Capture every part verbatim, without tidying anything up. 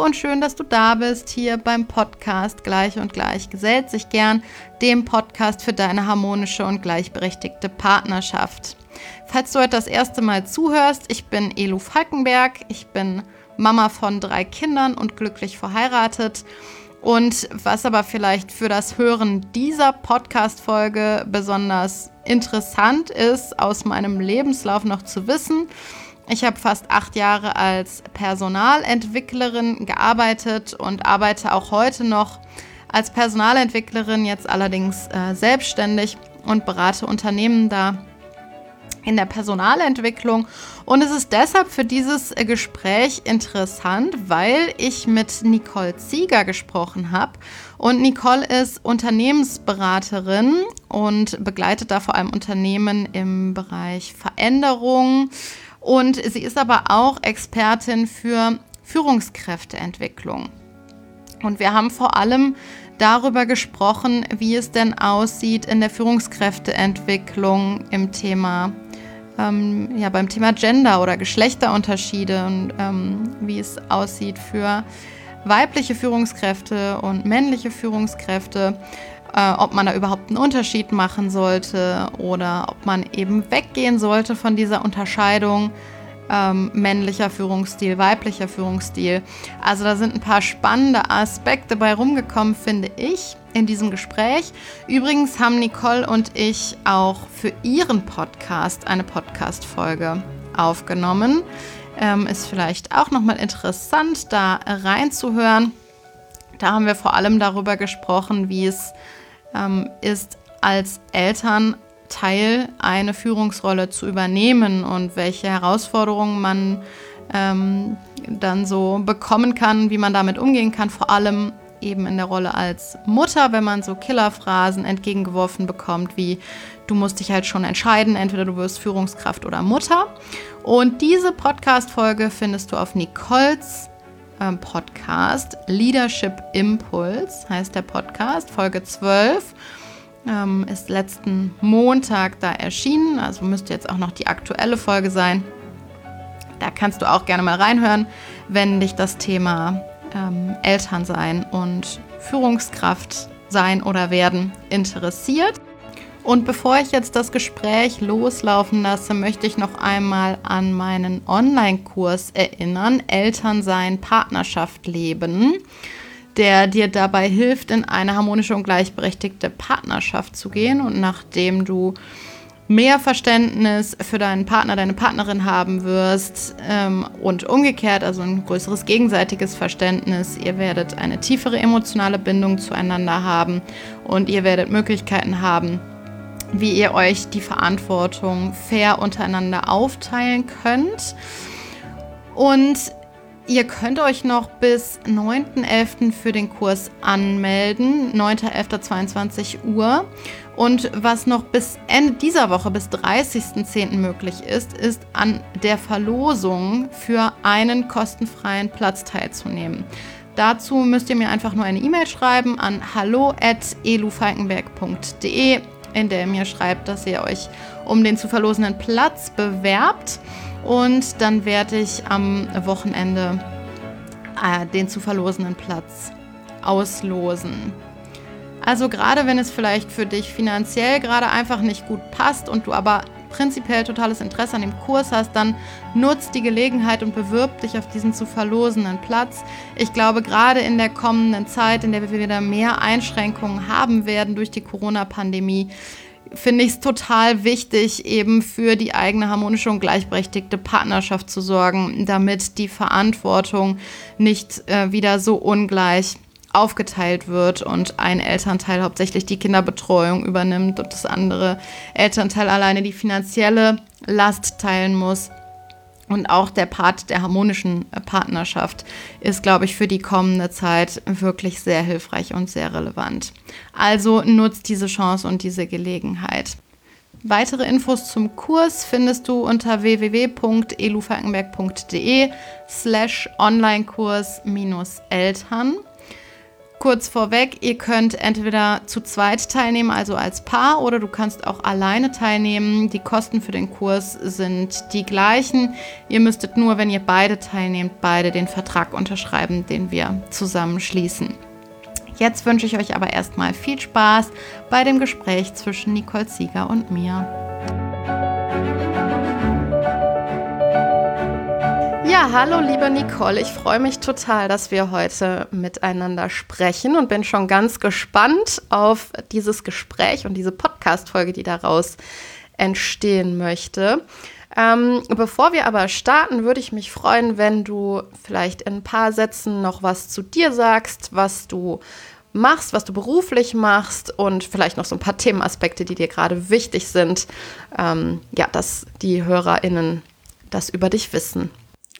und schön, dass du da bist, hier beim Podcast Gleich und Gleich gesellt sich gern, dem Podcast für deine harmonische und gleichberechtigte Partnerschaft. Falls du heute das erste Mal zuhörst, ich bin Elu Falkenberg, ich bin Mama von drei Kindern und glücklich verheiratet. Und was aber vielleicht für das Hören dieser Podcast-Folge besonders interessant ist, aus meinem Lebenslauf noch zu wissen: Ich habe fast acht Jahre als Personalentwicklerin gearbeitet und arbeite auch heute noch als Personalentwicklerin, jetzt allerdings äh, selbstständig und berate Unternehmen da in der Personalentwicklung. Und es ist deshalb für dieses Gespräch interessant, weil ich mit Nicole Zieger gesprochen habe. Und Nicole ist Unternehmensberaterin und begleitet da vor allem Unternehmen im Bereich Veränderung. Und sie ist aber auch Expertin für Führungskräfteentwicklung. Und wir haben vor allem darüber gesprochen, wie es denn aussieht in der Führungskräfteentwicklung im Thema, ähm, ja, beim Thema Gender oder Geschlechterunterschiede und ähm, wie es aussieht für weibliche Führungskräfte und männliche Führungskräfte, äh, ob man da überhaupt einen Unterschied machen sollte oder ob man eben weggehen sollte von dieser Unterscheidung Ähm, männlicher Führungsstil, weiblicher Führungsstil. Also da sind ein paar spannende Aspekte bei rumgekommen, finde ich, in diesem Gespräch. Übrigens haben Nicole und ich auch für ihren Podcast eine Podcast-Folge aufgenommen. Ähm, ist vielleicht auch nochmal interessant, da reinzuhören. Da haben wir vor allem darüber gesprochen, wie es ähm, ist, als Eltern Teil eine Führungsrolle zu übernehmen und welche Herausforderungen man ähm, dann so bekommen kann, wie man damit umgehen kann, vor allem eben in der Rolle als Mutter, wenn man so Killerphrasen entgegengeworfen bekommt, wie: Du musst dich halt schon entscheiden, entweder du wirst Führungskraft oder Mutter. Und diese Podcast-Folge findest du auf Nicoles ähm, Podcast, Leadership Impulse heißt der Podcast, Folge zwölf. Ähm, ist letzten Montag da erschienen, also müsste jetzt auch noch die aktuelle Folge sein. Da kannst du auch gerne mal reinhören, wenn dich das Thema ähm, Elternsein und Führungskraft sein oder werden interessiert. Und bevor ich jetzt das Gespräch loslaufen lasse, möchte ich noch einmal an meinen Online-Kurs erinnern: Elternsein, Partnerschaft leben, der dir dabei hilft, in eine harmonische und gleichberechtigte Partnerschaft zu gehen. Und nachdem du mehr Verständnis für deinen Partner, deine Partnerin haben wirst ähm, und umgekehrt, also ein größeres gegenseitiges Verständnis, ihr werdet eine tiefere emotionale Bindung zueinander haben und ihr werdet Möglichkeiten haben, wie ihr euch die Verantwortung fair untereinander aufteilen könnt. Und ihr könnt euch noch bis neunten elften für den Kurs anmelden, neunten elften zweiundzwanzig Uhr. Und was noch bis Ende dieser Woche, bis dreißigsten zehnten möglich ist, ist an der Verlosung für einen kostenfreien Platz teilzunehmen. Dazu müsst ihr mir einfach nur eine E-Mail schreiben an hallo at elufalkenberg punkt de, in der ihr mir schreibt, dass ihr euch um den zu verlosenden Platz bewerbt. Und dann werde ich am Wochenende äh, den zu verlosenden Platz auslosen. Also gerade wenn es vielleicht für dich finanziell gerade einfach nicht gut passt und du aber prinzipiell totales Interesse an dem Kurs hast, dann nutzt die Gelegenheit und bewirb dich auf diesen zu verlosenden Platz. Ich glaube, gerade in der kommenden Zeit, in der wir wieder mehr Einschränkungen haben werden durch die Corona-Pandemie, finde ich es total wichtig, eben für die eigene harmonische und gleichberechtigte Partnerschaft zu sorgen, damit die Verantwortung nicht äh, wieder so ungleich aufgeteilt wird und ein Elternteil hauptsächlich die Kinderbetreuung übernimmt und das andere Elternteil alleine die finanzielle Last teilen muss. Und auch der Part der harmonischen Partnerschaft ist, glaube ich, für die kommende Zeit wirklich sehr hilfreich und sehr relevant. Also nutzt diese Chance und diese Gelegenheit. Weitere Infos zum Kurs findest du unter w w w punkt elufalkenberg punkt de slash Onlinekurs minus Eltern. Kurz vorweg, ihr könnt entweder zu zweit teilnehmen, also als Paar, oder du kannst auch alleine teilnehmen. Die Kosten für den Kurs sind die gleichen. Ihr müsstet nur, wenn ihr beide teilnehmt, beide den Vertrag unterschreiben, den wir zusammen schließen. Jetzt wünsche ich euch aber erstmal viel Spaß bei dem Gespräch zwischen Nicole Zieger und mir. Ja, hallo liebe Nicole, ich freue mich total, dass wir heute miteinander sprechen und bin schon ganz gespannt auf dieses Gespräch und diese Podcast-Folge, die daraus entstehen möchte. Ähm, bevor wir aber starten, würde ich mich freuen, wenn du vielleicht in ein paar Sätzen noch was zu dir sagst, was du machst, was du beruflich machst und vielleicht noch so ein paar Themenaspekte, die dir gerade wichtig sind, ähm, ja, dass die HörerInnen das über dich wissen.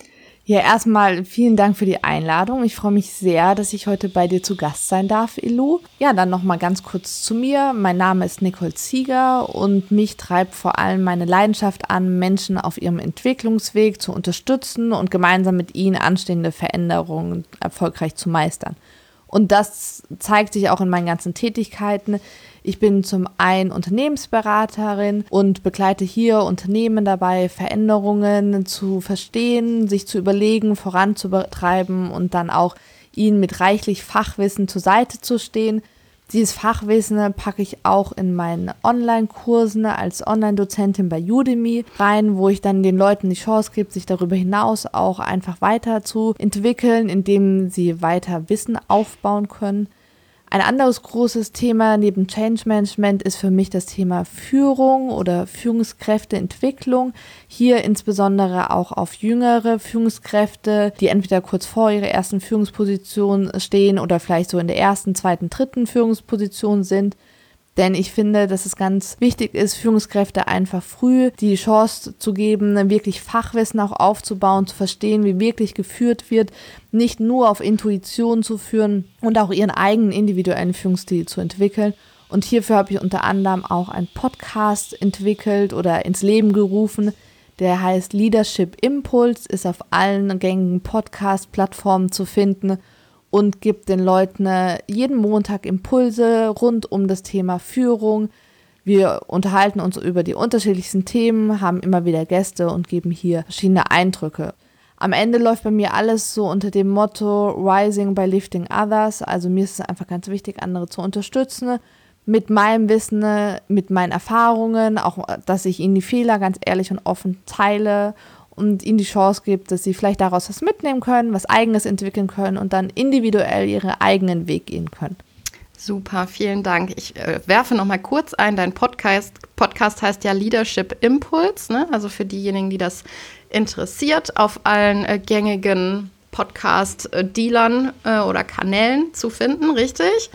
Ja, erstmal vielen Dank für die Einladung. Ich freue mich sehr, dass ich heute bei dir zu Gast sein darf, Elu. Ja, dann nochmal ganz kurz zu mir. Mein Name ist Nicole Zieger und mich treibt vor allem meine Leidenschaft an, Menschen auf ihrem Entwicklungsweg zu unterstützen und gemeinsam mit ihnen anstehende Veränderungen erfolgreich zu meistern. Und das zeigt sich auch in meinen ganzen Tätigkeiten. Ich bin zum einen Unternehmensberaterin und begleite hier Unternehmen dabei, Veränderungen zu verstehen, sich zu überlegen, voranzutreiben und dann auch ihnen mit reichlich Fachwissen zur Seite zu stehen. Dieses Fachwissen packe ich auch in meinen Online-Kursen als Online-Dozentin bei Udemy rein, wo ich dann den Leuten die Chance gebe, sich darüber hinaus auch einfach weiterzuentwickeln, indem sie weiter Wissen aufbauen können. Ein anderes großes Thema neben Change Management ist für mich das Thema Führung oder Führungskräfteentwicklung. Hier insbesondere auch auf jüngere Führungskräfte, die entweder kurz vor ihrer ersten Führungsposition stehen oder vielleicht so in der ersten, zweiten, dritten Führungsposition sind. Denn ich finde, dass es ganz wichtig ist, Führungskräfte einfach früh die Chance zu geben, wirklich Fachwissen auch aufzubauen, zu verstehen, wie wirklich geführt wird, nicht nur auf Intuition zu führen und auch ihren eigenen individuellen Führungsstil zu entwickeln. Und hierfür habe ich unter anderem auch einen Podcast entwickelt oder ins Leben gerufen, der heißt Leadership Impulse, ist auf allen gängigen Podcast-Plattformen zu finden und gibt den Leuten jeden Montag Impulse rund um das Thema Führung. Wir unterhalten uns über die unterschiedlichsten Themen, haben immer wieder Gäste und geben hier verschiedene Eindrücke. Am Ende läuft bei mir alles so unter dem Motto Rising by Lifting Others. Also mir ist es einfach ganz wichtig, andere zu unterstützen mit meinem Wissen, mit meinen Erfahrungen, auch dass ich ihnen die Fehler ganz ehrlich und offen teile und ihnen die Chance gibt, dass sie vielleicht daraus was mitnehmen können, was Eigenes entwickeln können und dann individuell ihren eigenen Weg gehen können. Super, vielen Dank. Ich äh, werfe noch mal kurz ein, dein Podcast, Podcast heißt ja Leadership Impulse, ne? Also für diejenigen, die das interessiert, auf allen äh, gängigen Podcast-Dealern äh, oder Kanälen zu finden, richtig?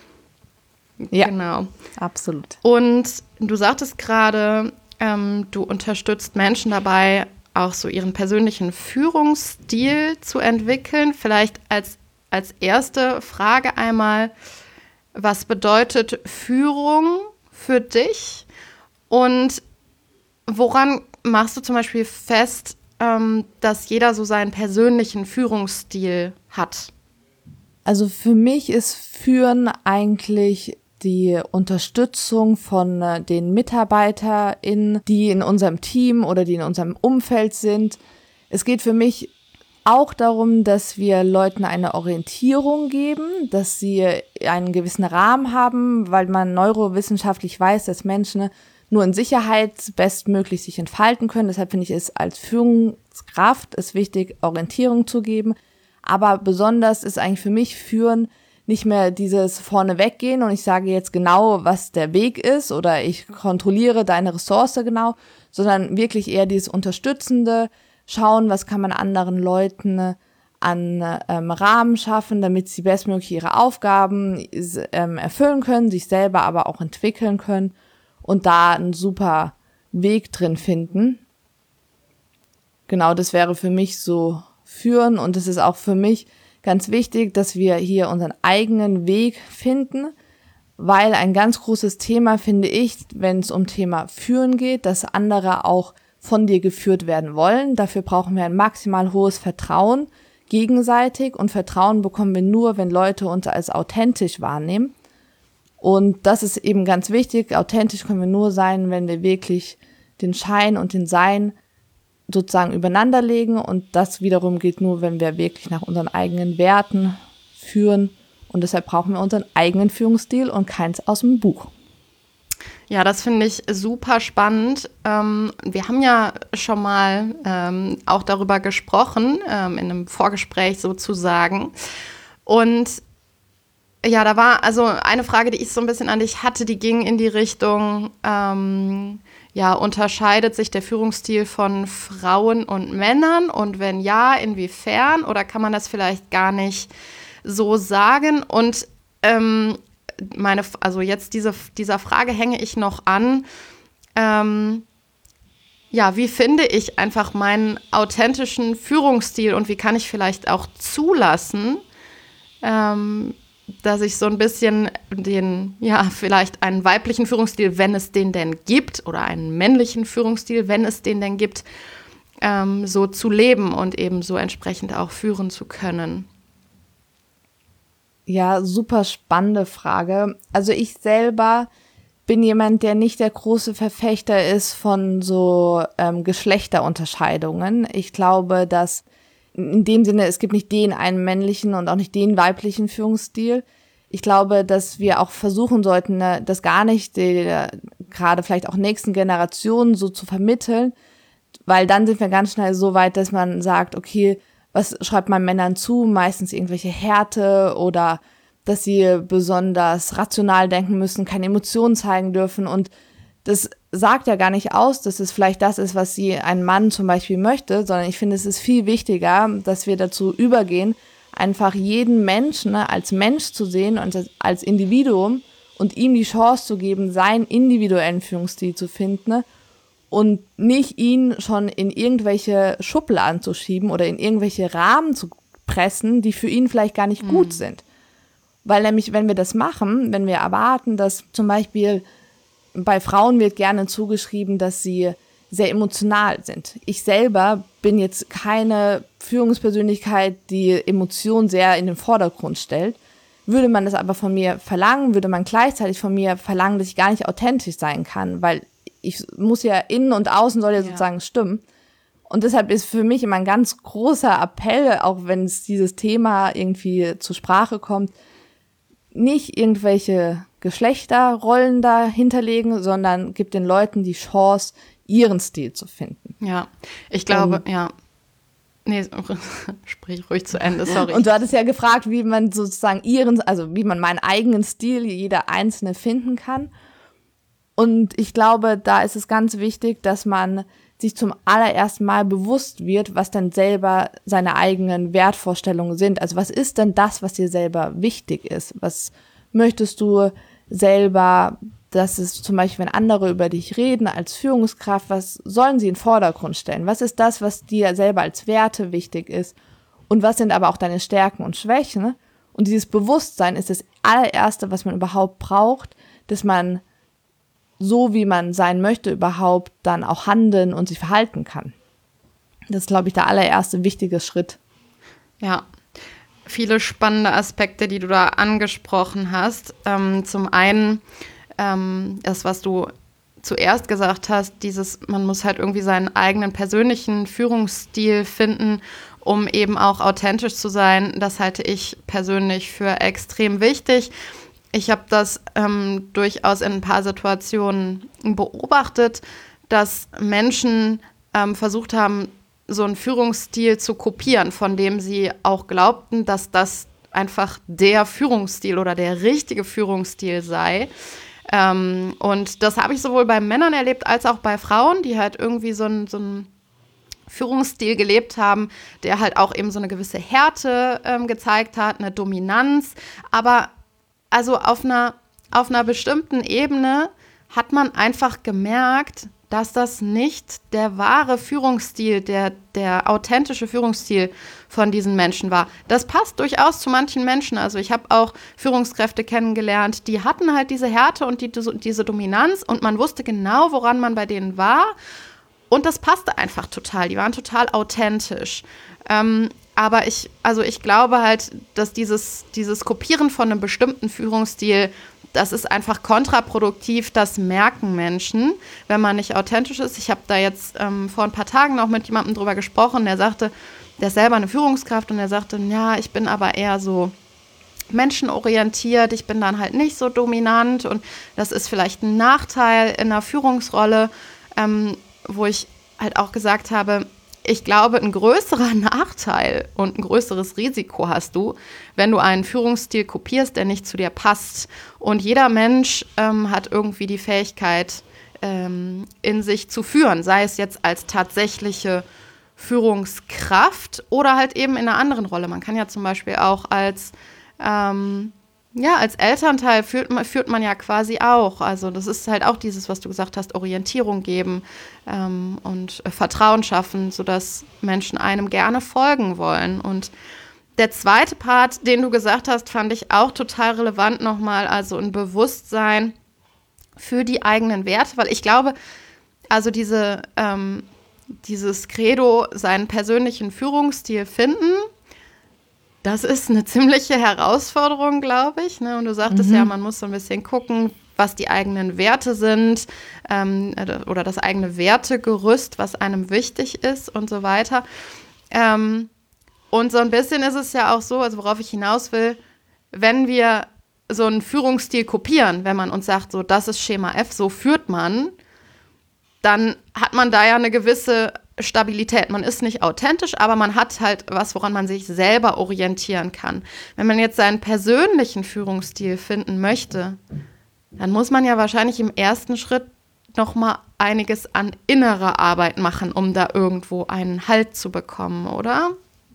Ja, genau. Absolut. Und du sagtest gerade, ähm, du unterstützt Menschen dabei, auch so ihren persönlichen Führungsstil zu entwickeln. Vielleicht als, als erste Frage einmal, was bedeutet Führung für dich? Und woran machst du zum Beispiel fest, ähm, dass jeder so seinen persönlichen Führungsstil hat? Also für mich ist Führen eigentlich die Unterstützung von äh, den MitarbeiterInnen, die in unserem Team oder die in unserem Umfeld sind. Es geht für mich auch darum, dass wir Leuten eine Orientierung geben, dass sie einen gewissen Rahmen haben, weil man neurowissenschaftlich weiß, dass Menschen nur in Sicherheit bestmöglich sich entfalten können. Deshalb finde ich es als Führungskraft ist wichtig, Orientierung zu geben. Aber besonders ist eigentlich für mich Führen nicht mehr dieses vorne weggehen und ich sage jetzt genau, was der Weg ist oder ich kontrolliere deine Ressource genau, sondern wirklich eher dieses Unterstützende, schauen, was kann man anderen Leuten an ähm, Rahmen schaffen, damit sie bestmöglich ihre Aufgaben ähm, erfüllen können, sich selber aber auch entwickeln können und da einen super Weg drin finden. Genau, das wäre für mich so Führen und es ist auch für mich ganz wichtig, dass wir hier unseren eigenen Weg finden, weil ein ganz großes Thema finde ich, wenn es um Thema Führen geht, dass andere auch von dir geführt werden wollen. Dafür brauchen wir ein maximal hohes Vertrauen gegenseitig und Vertrauen bekommen wir nur, wenn Leute uns als authentisch wahrnehmen. Und das ist eben ganz wichtig. Authentisch können wir nur sein, wenn wir wirklich den Schein und den Sein sozusagen übereinander legen. Und das wiederum geht nur, wenn wir wirklich nach unseren eigenen Werten führen. Und deshalb brauchen wir unseren eigenen Führungsstil und keins aus dem Buch. Ja, das finde ich super spannend. Ähm, wir haben ja schon mal ähm, auch darüber gesprochen, ähm, in einem Vorgespräch sozusagen. Und ja, da war also eine Frage, die ich so ein bisschen an dich hatte, die ging in die Richtung, ähm, ja, unterscheidet sich der Führungsstil von Frauen und Männern? Und wenn ja, inwiefern? Oder kann man das vielleicht gar nicht so sagen? Und ähm, meine, also jetzt diese, dieser Frage hänge ich noch an. Ähm, ja, wie finde ich einfach meinen authentischen Führungsstil und wie kann ich vielleicht auch zulassen, ähm, dass ich so ein bisschen den, ja, vielleicht einen weiblichen Führungsstil, wenn es den denn gibt, oder einen männlichen Führungsstil, wenn es den denn gibt, ähm, so zu leben und eben so entsprechend auch führen zu können? Ja, super spannende Frage. Also ich selber bin jemand, der nicht der große Verfechter ist von so ähm, Geschlechterunterscheidungen. Ich glaube, dass in dem Sinne, es gibt nicht den einen männlichen und auch nicht den weiblichen Führungsstil. Ich glaube, dass wir auch versuchen sollten, das gar nicht der, gerade vielleicht auch nächsten Generationen so zu vermitteln, weil dann sind wir ganz schnell so weit, dass man sagt, okay, was schreibt man Männern zu? Meistens irgendwelche Härte oder dass sie besonders rational denken müssen, keine Emotionen zeigen dürfen. Und das sagt ja gar nicht aus, dass es vielleicht das ist, was sie ein Mann zum Beispiel möchte, sondern ich finde, es ist viel wichtiger, dass wir dazu übergehen, einfach jeden Menschen als Mensch zu sehen und als Individuum und ihm die Chance zu geben, seinen individuellen Führungsstil zu finden und nicht ihn schon in irgendwelche Schubladen zu schieben oder in irgendwelche Rahmen zu pressen, die für ihn vielleicht gar nicht mhm. gut sind. Weil nämlich, wenn wir das machen, wenn wir erwarten, dass zum Beispiel bei Frauen wird gerne zugeschrieben, dass sie sehr emotional sind. Ich selber bin jetzt keine Führungspersönlichkeit, die Emotionen sehr in den Vordergrund stellt. Würde man das aber von mir verlangen, würde man gleichzeitig von mir verlangen, dass ich gar nicht authentisch sein kann, weil ich muss ja innen und außen soll ja, ja sozusagen stimmen. Und deshalb ist für mich immer ein ganz großer Appell, auch wenn es dieses Thema irgendwie zur Sprache kommt, nicht irgendwelche Geschlechterrollen dahinterlegen, sondern gibt den Leuten die Chance, ihren Stil zu finden. Ja, ich glaube, um, ja. Nee, sprich ruhig zu Ende, sorry. Und du hattest ja gefragt, wie man sozusagen ihren, also wie man meinen eigenen Stil, jeder Einzelne finden kann. Und ich glaube, da ist es ganz wichtig, dass man sich zum allerersten Mal bewusst wird, was dann selber seine eigenen Wertvorstellungen sind. Also was ist denn das, was dir selber wichtig ist? Was möchtest du selber, dass es zum Beispiel, wenn andere über dich reden als Führungskraft, was sollen sie in den Vordergrund stellen? Was ist das, was dir selber als Werte wichtig ist? Und was sind aber auch deine Stärken und Schwächen? Und dieses Bewusstsein ist das allererste, was man überhaupt braucht, dass man so, wie man sein möchte, überhaupt dann auch handeln und sich verhalten kann. Das ist, glaube ich, der allererste wichtige Schritt. Ja, viele spannende Aspekte, die du da angesprochen hast. Ähm, zum einen ähm, das, was du zuerst gesagt hast, dieses, man muss halt irgendwie seinen eigenen persönlichen Führungsstil finden, um eben auch authentisch zu sein. Das halte ich persönlich für extrem wichtig. Ich habe das ähm, durchaus in ein paar Situationen beobachtet, dass Menschen ähm, versucht haben, so einen Führungsstil zu kopieren, von dem sie auch glaubten, dass das einfach der Führungsstil oder der richtige Führungsstil sei. Ähm, und das habe ich sowohl bei Männern erlebt, als auch bei Frauen, die halt irgendwie so einen so einen Führungsstil gelebt haben, der halt auch eben so eine gewisse Härte ähm, gezeigt hat, eine Dominanz, aber also auf einer, auf einer bestimmten Ebene hat man einfach gemerkt, dass das nicht der wahre Führungsstil, der, der authentische Führungsstil von diesen Menschen war. Das passt durchaus zu manchen Menschen. Also ich habe auch Führungskräfte kennengelernt, die hatten halt diese Härte und die, diese Dominanz und man wusste genau, woran man bei denen war. Und das passte einfach total. Die waren total authentisch. Ähm, aber ich, also ich glaube halt, dass dieses, dieses Kopieren von einem bestimmten Führungsstil, das ist einfach kontraproduktiv, das merken Menschen, wenn man nicht authentisch ist. Ich habe da jetzt ähm, vor ein paar Tagen noch mit jemandem drüber gesprochen, der sagte, der ist selber eine Führungskraft und der sagte, ja, ich bin aber eher so menschenorientiert, ich bin dann halt nicht so dominant und das ist vielleicht ein Nachteil in einer Führungsrolle, ähm, wo ich halt auch gesagt habe, ich glaube, ein größerer Nachteil und ein größeres Risiko hast du, wenn du einen Führungsstil kopierst, der nicht zu dir passt. Und jeder Mensch ähm, hat irgendwie die Fähigkeit, ähm, in sich zu führen, sei es jetzt als tatsächliche Führungskraft oder halt eben in einer anderen Rolle. Man kann ja zum Beispiel auch als ähm, Ja, als Elternteil führt man, führt man ja quasi auch. Also das ist halt auch dieses, was du gesagt hast, Orientierung geben ähm, und äh, Vertrauen schaffen, sodass Menschen einem gerne folgen wollen. Und der zweite Part, den du gesagt hast, fand ich auch total relevant nochmal, also ein Bewusstsein für die eigenen Werte, weil ich glaube, also diese, ähm, dieses Credo, seinen persönlichen Führungsstil finden, das ist eine ziemliche Herausforderung, glaube ich. Ne? Und du sagtest mhm. ja, man muss so ein bisschen gucken, was die eigenen Werte sind ähm, oder das eigene Wertegerüst, was einem wichtig ist und so weiter. Ähm, und so ein bisschen ist es ja auch so, also worauf ich hinaus will, wenn wir so einen Führungsstil kopieren, wenn man uns sagt, so das ist Schema F, so führt man, dann hat man da ja eine gewisse Stabilität. Man ist nicht authentisch, aber man hat halt was, woran man sich selber orientieren kann. Wenn man jetzt seinen persönlichen Führungsstil finden möchte, dann muss man ja wahrscheinlich im ersten Schritt noch mal einiges an innerer Arbeit machen, um da irgendwo einen Halt zu bekommen, oder?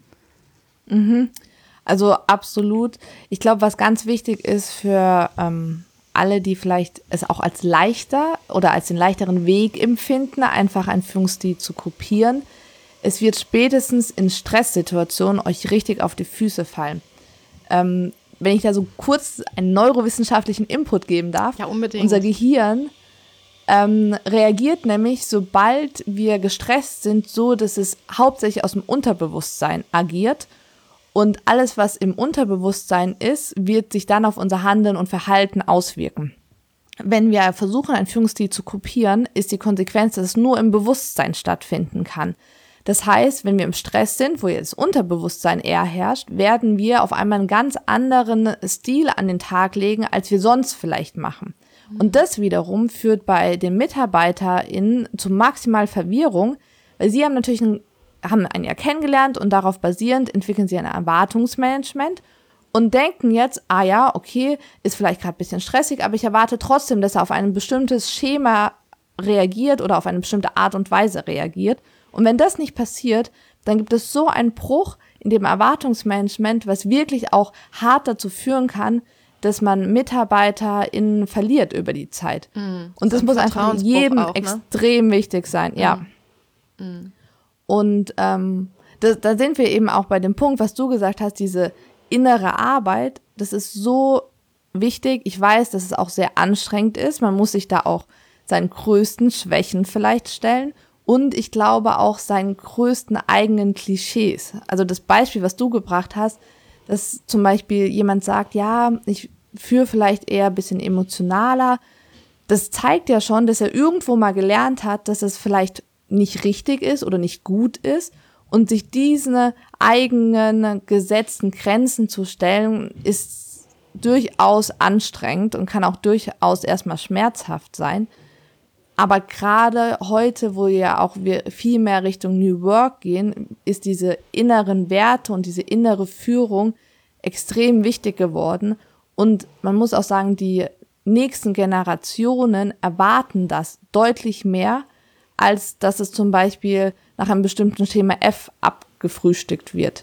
Mhm. Also absolut. Ich glaube, was ganz wichtig ist für ähm alle, die vielleicht es auch als leichter oder als den leichteren Weg empfinden, einfach einen Führungsstil zu kopieren. Es wird spätestens in Stresssituationen euch richtig auf die Füße fallen. Ähm, wenn ich da so kurz einen neurowissenschaftlichen Input geben darf. Ja, unbedingt. Unser Gehirn ähm, reagiert nämlich, sobald wir gestresst sind, so, dass es hauptsächlich aus dem Unterbewusstsein agiert. Und alles, was im Unterbewusstsein ist, wird sich dann auf unser Handeln und Verhalten auswirken. Wenn wir versuchen, einen Führungsstil zu kopieren, ist die Konsequenz, dass es nur im Bewusstsein stattfinden kann. Das heißt, wenn wir im Stress sind, wo jetzt das Unterbewusstsein eher herrscht, werden wir auf einmal einen ganz anderen Stil an den Tag legen, als wir sonst vielleicht machen. Und das wiederum führt bei den MitarbeiterInnen zu maximal Verwirrung, weil sie haben natürlich einen haben einen ja kennengelernt und darauf basierend entwickeln sie ein Erwartungsmanagement und denken jetzt, ah ja, okay, ist vielleicht gerade ein bisschen stressig, aber ich erwarte trotzdem, dass er auf ein bestimmtes Schema reagiert oder auf eine bestimmte Art und Weise reagiert. Und wenn das nicht passiert, dann gibt es so einen Bruch in dem Erwartungsmanagement, was wirklich auch hart dazu führen kann, dass man MitarbeiterInnen verliert über die Zeit. Mm, und das muss einfach jedem auch, ne? extrem wichtig sein, mm. ja. Mm. Und ähm, da, da sind wir eben auch bei dem Punkt, was du gesagt hast, diese innere Arbeit, das ist so wichtig. Ich weiß, dass es auch sehr anstrengend ist. Man muss sich da auch seinen größten Schwächen vielleicht stellen und ich glaube auch seinen größten eigenen Klischees. Also das Beispiel, was du gebracht hast, dass zum Beispiel jemand sagt, ja, ich führe vielleicht eher ein bisschen emotionaler. Das zeigt ja schon, dass er irgendwo mal gelernt hat, dass es vielleicht nicht richtig ist oder nicht gut ist und sich diesen eigenen gesetzten Grenzen zu stellen, ist durchaus anstrengend und kann auch durchaus erstmal schmerzhaft sein. Aber gerade heute, wo ja auch wir viel mehr Richtung New Work gehen, ist diese inneren Werte und diese innere Führung extrem wichtig geworden und man muss auch sagen, die nächsten Generationen erwarten das deutlich mehr, als dass es zum Beispiel nach einem bestimmten Schema F abgefrühstückt wird.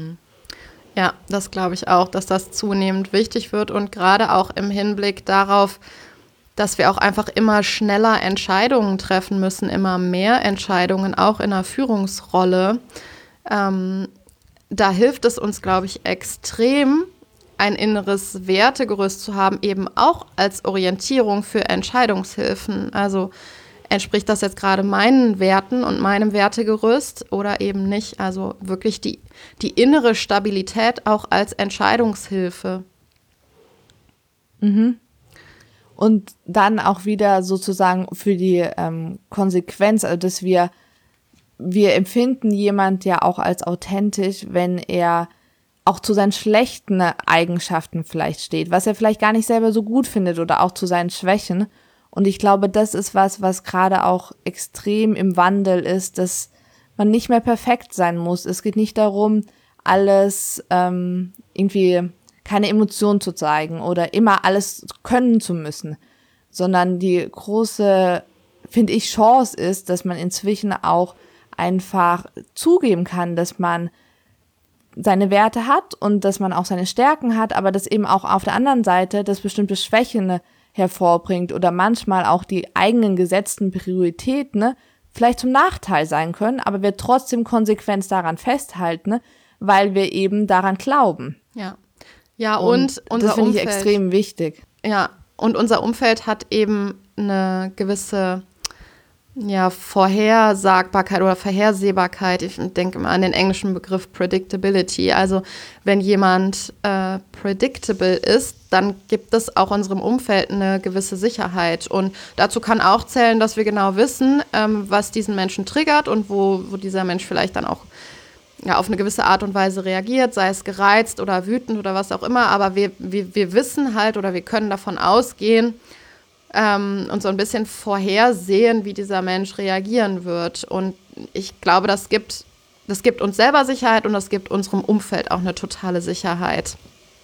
Ja, das glaube ich auch, dass das zunehmend wichtig wird und gerade auch im Hinblick darauf, dass wir auch einfach immer schneller Entscheidungen treffen müssen, immer mehr Entscheidungen, auch in einer Führungsrolle. Ähm, da hilft es uns, glaube ich, extrem, ein inneres Wertegerüst zu haben, eben auch als Orientierung für Entscheidungshilfen. Also entspricht das jetzt gerade meinen Werten und meinem Wertegerüst oder eben nicht. Also wirklich die, die innere Stabilität auch als Entscheidungshilfe. Mhm. Und dann auch wieder sozusagen für die ähm, Konsequenz, also dass wir, wir empfinden jemand ja auch als authentisch, wenn er auch zu seinen schlechten Eigenschaften vielleicht steht, was er vielleicht gar nicht selber so gut findet oder auch zu seinen Schwächen. Und ich glaube, das ist was, was gerade auch extrem im Wandel ist, dass man nicht mehr perfekt sein muss. Es geht nicht darum, alles ähm, irgendwie keine Emotionen zu zeigen oder immer alles können zu müssen, sondern die große, finde ich, Chance ist, dass man inzwischen auch einfach zugeben kann, dass man seine Werte hat und dass man auch seine Stärken hat, aber dass eben auch auf der anderen Seite das bestimmte Schwächen hervorbringt oder manchmal auch die eigenen gesetzten Prioritäten vielleicht zum Nachteil sein können, aber wir trotzdem konsequent daran festhalten, weil wir eben daran glauben. Ja. Ja, und, und unser das finde ich Umfeld, extrem wichtig. Ja, und unser Umfeld hat eben eine gewisse ja, Vorhersagbarkeit oder Vorhersehbarkeit. Ich denke mal an den englischen Begriff Predictability. Also wenn jemand äh, predictable ist, dann gibt es auch unserem Umfeld eine gewisse Sicherheit. Und dazu kann auch zählen, dass wir genau wissen, ähm, was diesen Menschen triggert und wo, wo dieser Mensch vielleicht dann auch ja, auf eine gewisse Art und Weise reagiert, sei es gereizt oder wütend oder was auch immer, aber wir, wir, wir wissen halt oder wir können davon ausgehen ähm, und so ein bisschen vorhersehen, wie dieser Mensch reagieren wird. Und ich glaube, das gibt, das gibt uns selber Sicherheit und das gibt unserem Umfeld auch eine totale Sicherheit.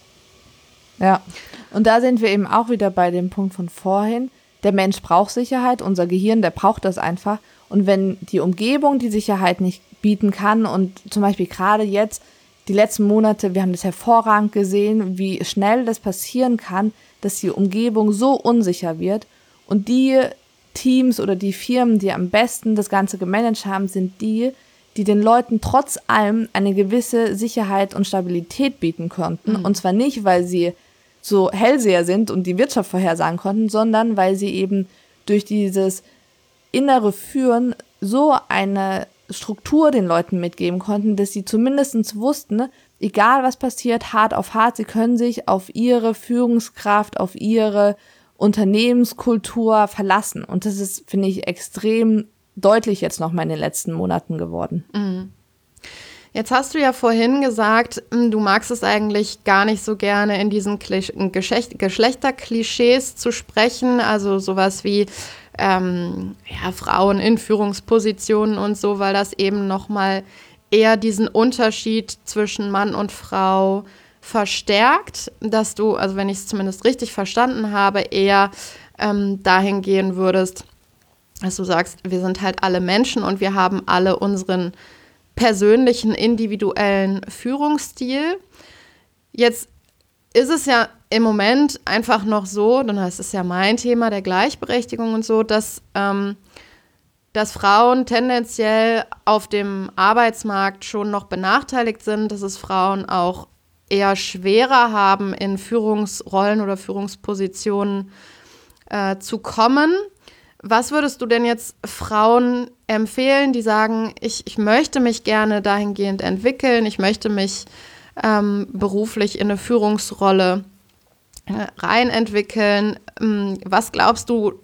Ja, und da sind wir eben auch wieder bei dem Punkt von vorhin. Der Mensch braucht Sicherheit, unser Gehirn, der braucht das einfach. Und wenn die Umgebung die Sicherheit nicht bieten kann und zum Beispiel gerade jetzt, die letzten Monate, wir haben das hervorragend gesehen, wie schnell das passieren kann, dass die Umgebung so unsicher wird und die Teams oder die Firmen, die am besten das Ganze gemanagt haben, sind die, die den Leuten trotz allem eine gewisse Sicherheit und Stabilität bieten konnten. Mhm. Und zwar nicht, weil sie so Hellseher sind und die Wirtschaft vorhersagen konnten, sondern weil sie eben durch dieses innere Führen so eine Struktur den Leuten mitgeben konnten, dass sie zumindest wussten, egal was passiert, hart auf hart, sie können sich auf ihre Führungskraft, auf ihre Unternehmenskultur verlassen. Und das ist, finde ich, extrem deutlich jetzt nochmal in den letzten Monaten geworden. Mhm. Jetzt hast du ja vorhin gesagt, du magst es eigentlich gar nicht so gerne, in diesen Geschlecht- Geschlechterklischees zu sprechen, also sowas wie ähm, ja, Frauen in Führungspositionen und so, weil das eben nochmal eher diesen Unterschied zwischen Mann und Frau verstärkt, dass du, also wenn ich es zumindest richtig verstanden habe, eher ähm, dahin gehen würdest, dass du sagst, wir sind halt alle Menschen und wir haben alle unseren persönlichen, individuellen Führungsstil. Jetzt ist es ja im Moment einfach noch so, dann ist es ja mein Thema der Gleichberechtigung und so, dass, ähm, dass Frauen tendenziell auf dem Arbeitsmarkt schon noch benachteiligt sind, dass es Frauen auch eher schwerer haben, in Führungsrollen oder Führungspositionen äh, zu kommen. Was würdest du denn jetzt Frauen empfehlen, die sagen, ich, ich möchte mich gerne dahingehend entwickeln, ich möchte mich ähm, beruflich in eine Führungsrolle äh, reinentwickeln? Ähm, was glaubst du,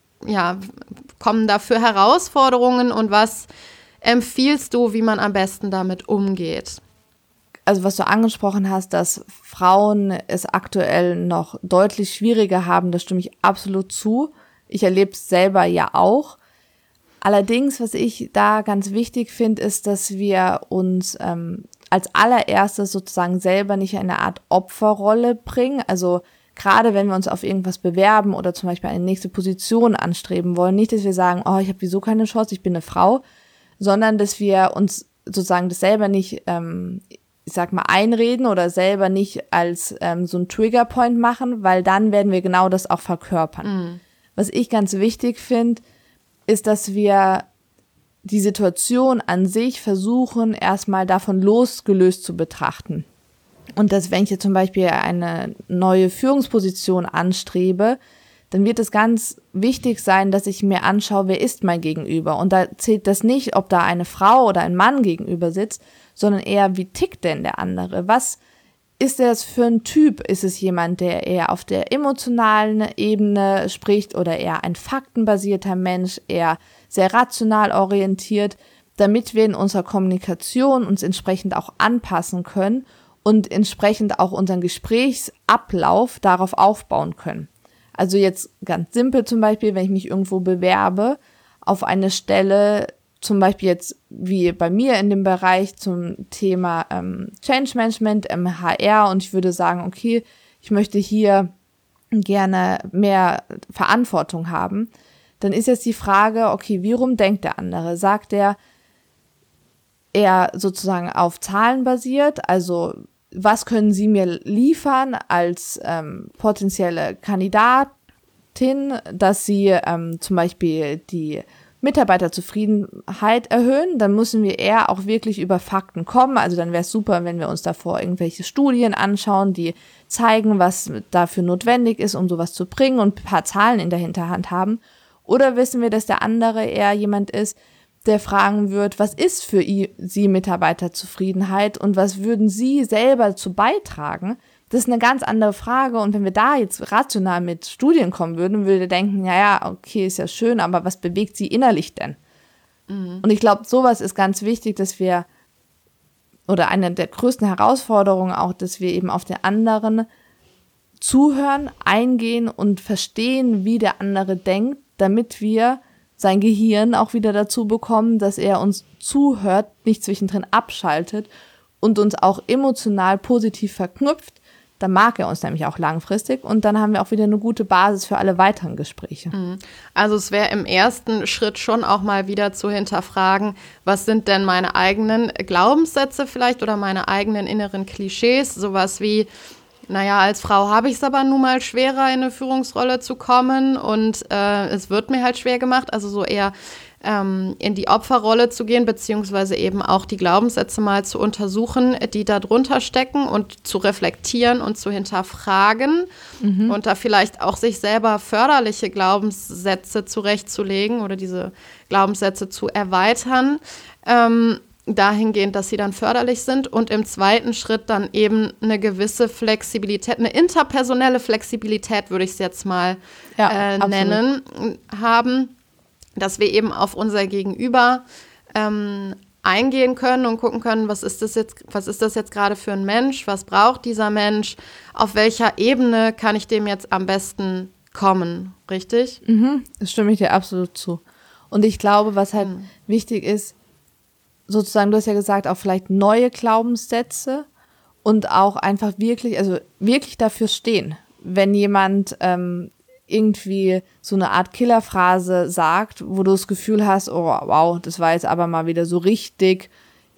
ja, kommen da für Herausforderungen und was empfiehlst du, wie man am besten damit umgeht? Also was du angesprochen hast, dass Frauen es aktuell noch deutlich schwieriger haben, das stimme ich absolut zu. Ich erlebe es selber ja auch. Allerdings, was ich da ganz wichtig finde, ist, dass wir uns ähm, als allererstes sozusagen selber nicht in eine Art Opferrolle bringen. Also gerade wenn wir uns auf irgendwas bewerben oder zum Beispiel eine nächste Position anstreben wollen, nicht, dass wir sagen, oh, ich habe wieso keine Chance, ich bin eine Frau, sondern dass wir uns sozusagen das selber nicht, ähm, ich sag mal, einreden oder selber nicht als ähm, so ein Triggerpoint machen, weil dann werden wir genau das auch verkörpern. Mhm. Was ich ganz wichtig finde, ist, dass wir die Situation an sich versuchen, erstmal davon losgelöst zu betrachten. Und dass, wenn ich jetzt zum Beispiel eine neue Führungsposition anstrebe, dann wird es ganz wichtig sein, dass ich mir anschaue, wer ist mein Gegenüber. Und da zählt das nicht, ob da eine Frau oder ein Mann gegenüber sitzt, sondern eher, wie tickt denn der andere? Was ist das für ein Typ? Ist es jemand, der eher auf der emotionalen Ebene spricht oder eher ein faktenbasierter Mensch, eher sehr rational orientiert, damit wir in unserer Kommunikation uns entsprechend auch anpassen können und entsprechend auch unseren Gesprächsablauf darauf aufbauen können. Also jetzt ganz simpel zum Beispiel, wenn ich mich irgendwo bewerbe auf eine Stelle, zum Beispiel jetzt wie bei mir in dem Bereich zum Thema ähm, Change Management, M H R, und ich würde sagen, okay, ich möchte hier gerne mehr Verantwortung haben, dann ist jetzt die Frage, okay, wie rum denkt der andere? Sagt er eher sozusagen auf Zahlen basiert, also was können Sie mir liefern als ähm, potenzielle Kandidatin, dass Sie ähm, zum Beispiel die Mitarbeiterzufriedenheit erhöhen, dann müssen wir eher auch wirklich über Fakten kommen. Also dann wäre es super, wenn wir uns davor irgendwelche Studien anschauen, die zeigen, was dafür notwendig ist, um sowas zu bringen, und ein paar Zahlen in der Hinterhand haben. Oder wissen wir, dass der andere eher jemand ist, der fragen wird, was ist für Sie Mitarbeiterzufriedenheit und was würden Sie selber zu beitragen? Das ist eine ganz andere Frage, und wenn wir da jetzt rational mit Studien kommen würden, würde ich denken, naja, okay, ist ja schön, aber was bewegt Sie innerlich denn? Mhm. Und ich glaube, sowas ist ganz wichtig, dass wir, oder eine der größten Herausforderungen auch, dass wir eben auf den anderen zuhören, eingehen und verstehen, wie der andere denkt, damit wir sein Gehirn auch wieder dazu bekommen, dass er uns zuhört, nicht zwischendrin abschaltet und uns auch emotional positiv verknüpft. Dann mag er uns nämlich auch langfristig, und dann haben wir auch wieder eine gute Basis für alle weiteren Gespräche. Also es wäre im ersten Schritt schon auch mal wieder zu hinterfragen, was sind denn meine eigenen Glaubenssätze vielleicht oder meine eigenen inneren Klischees, sowas wie, naja, als Frau habe ich es aber nun mal schwerer, in eine Führungsrolle zu kommen, und äh, es wird mir halt schwer gemacht, also so eher ähm, in die Opferrolle zu gehen, beziehungsweise eben auch die Glaubenssätze mal zu untersuchen, die da drunter stecken, und zu reflektieren und zu hinterfragen, mhm. und da vielleicht auch sich selber förderliche Glaubenssätze zurechtzulegen oder diese Glaubenssätze zu erweitern, ähm, dahingehend, dass sie dann förderlich sind, und im zweiten Schritt dann eben eine gewisse Flexibilität, eine interpersonelle Flexibilität, würde ich es jetzt mal ja, äh, nennen, haben, dass wir eben auf unser Gegenüber ähm, eingehen können und gucken können, was ist das jetzt, was ist das jetzt gerade für ein Mensch, was braucht dieser Mensch, auf welcher Ebene kann ich dem jetzt am besten kommen, richtig? Mhm, das stimme ich dir absolut zu. Und ich glaube, was halt mhm. wichtig ist, sozusagen, du hast ja gesagt, auch vielleicht neue Glaubenssätze und auch einfach wirklich, also wirklich dafür stehen. Wenn jemand ähm, irgendwie so eine Art Killerphrase sagt, wo du das Gefühl hast, oh wow, das war jetzt aber mal wieder so richtig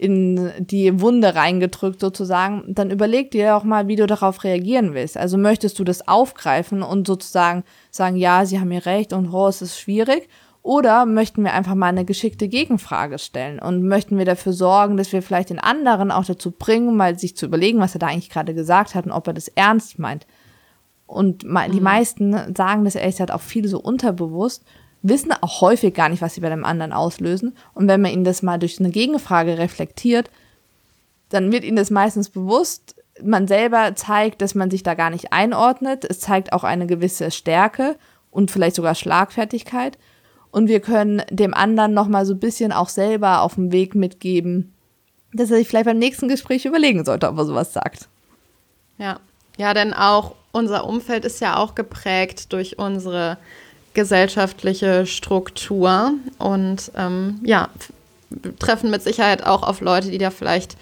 in die Wunde reingedrückt sozusagen, dann überleg dir auch mal, wie du darauf reagieren willst. Also möchtest du das aufgreifen und sozusagen sagen, ja, sie haben mir recht und oh, es ist schwierig, oder möchten wir einfach mal eine geschickte Gegenfrage stellen und möchten wir dafür sorgen, dass wir vielleicht den anderen auch dazu bringen, mal sich zu überlegen, was er da eigentlich gerade gesagt hat und ob er das ernst meint. Und die mhm. meisten sagen das ehrlich gesagt auch viele so unterbewusst, wissen auch häufig gar nicht, was sie bei dem anderen auslösen. Und wenn man ihnen das mal durch eine Gegenfrage reflektiert, dann wird ihnen das meistens bewusst. Man selber zeigt, dass man sich da gar nicht einordnet. Es zeigt auch eine gewisse Stärke und vielleicht sogar Schlagfertigkeit. Und wir können dem anderen nochmal so ein bisschen auch selber auf dem Weg mitgeben, dass er sich vielleicht beim nächsten Gespräch überlegen sollte, ob er sowas sagt. Ja, ja, denn auch unser Umfeld ist ja auch geprägt durch unsere gesellschaftliche Struktur, und ähm, ja, treffen mit Sicherheit auch auf Leute, die da vielleicht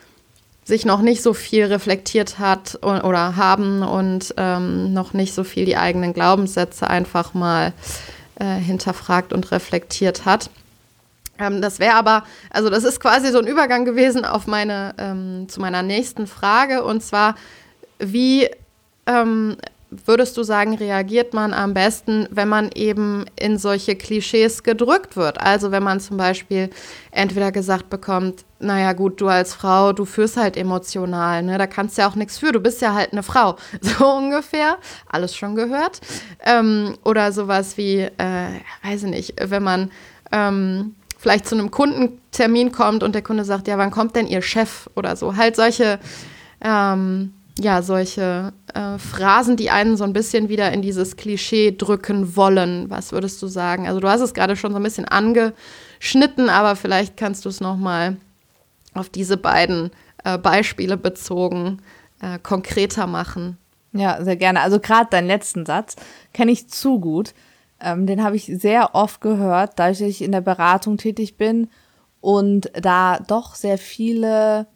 sich noch nicht so viel reflektiert hat oder haben und ähm, noch nicht so viel die eigenen Glaubenssätze einfach mal äh, hinterfragt und reflektiert hat. Ähm, das wäre aber, also das ist quasi so ein Übergang gewesen auf meine, ähm, zu meiner nächsten Frage, und zwar, wie ähm, würdest du sagen, reagiert man am besten, wenn man eben in solche Klischees gedrückt wird? Also wenn man zum Beispiel entweder gesagt bekommt, naja gut, du als Frau, du führst halt emotional, ne? Da kannst du ja auch nichts für, du bist ja halt eine Frau. So ungefähr, alles schon gehört. Ähm, oder sowas wie, äh, weiß ich nicht, wenn man ähm, vielleicht zu einem Kundentermin kommt und der Kunde sagt, ja, wann kommt denn Ihr Chef oder so. Halt solche... Ähm, ja, solche äh, Phrasen, die einen so ein bisschen wieder in dieses Klischee drücken wollen. Was würdest du sagen? Also du hast es gerade schon so ein bisschen angeschnitten, aber vielleicht kannst du es noch mal auf diese beiden äh, Beispiele bezogen äh, konkreter machen. Ja, sehr gerne. Also gerade deinen letzten Satz kenne ich zu gut. Ähm, den habe ich sehr oft gehört, dadurch, dass ich in der Beratung tätig bin und da doch sehr viele